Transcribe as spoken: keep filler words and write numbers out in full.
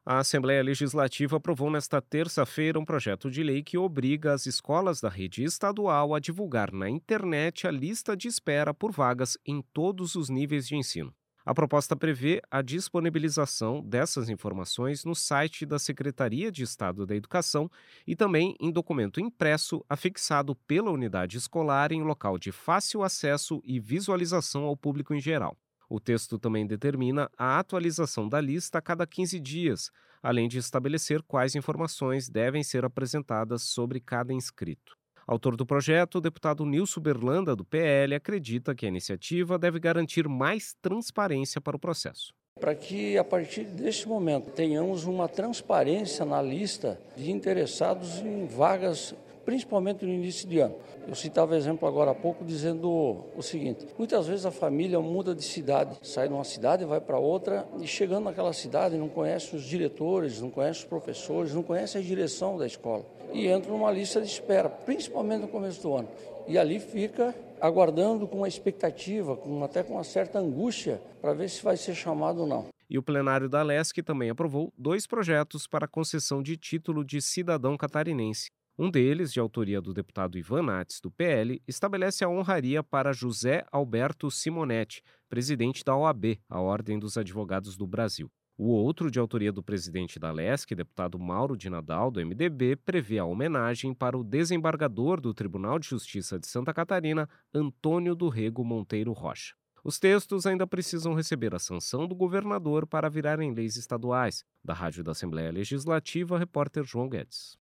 A Assembleia Legislativa aprovou nesta terça-feira um projeto de lei que obriga as escolas da rede estadual a divulgar na internet a lista de espera por vagas em todos os níveis de ensino. A proposta prevê a disponibilização dessas informações no site da Secretaria de Estado da Educação e também em documento impresso afixado pela unidade escolar em local de fácil acesso e visualização ao público em geral. O texto também determina a atualização da lista a cada quinze dias, além de estabelecer quais informações devem ser apresentadas sobre cada inscrito. Autor do projeto, o deputado Nilson Berlanda, do P L, acredita que a iniciativa deve garantir mais transparência para o processo. Para que, a partir deste momento, tenhamos uma transparência na lista de interessados em vagas, principalmente no início de ano. Eu citava exemplo agora há pouco dizendo o seguinte: muitas vezes a família muda de cidade, sai de uma cidade e vai para outra, e chegando naquela cidade não conhece os diretores, não conhece os professores, não conhece a direção da escola, e entra numa lista de espera, principalmente no começo do ano. E ali fica aguardando com uma expectativa, com, até com uma certa angústia, para ver se vai ser chamado ou não. E o plenário da Lesc também aprovou dois projetos para concessão de título de cidadão catarinense. Um deles, de autoria do deputado Ivan Nates, do P L, estabelece a honraria para José Alberto Simonetti, presidente da O A B, a Ordem dos Advogados do Brasil. O outro, de autoria do presidente da Lesc, deputado Mauro de Nadal, do M D B, prevê a homenagem para o desembargador do Tribunal de Justiça de Santa Catarina, Antônio do Rego Monteiro Rocha. Os textos ainda precisam receber a sanção do governador para virarem leis estaduais. Da Rádio da Assembleia Legislativa, repórter João Guedes.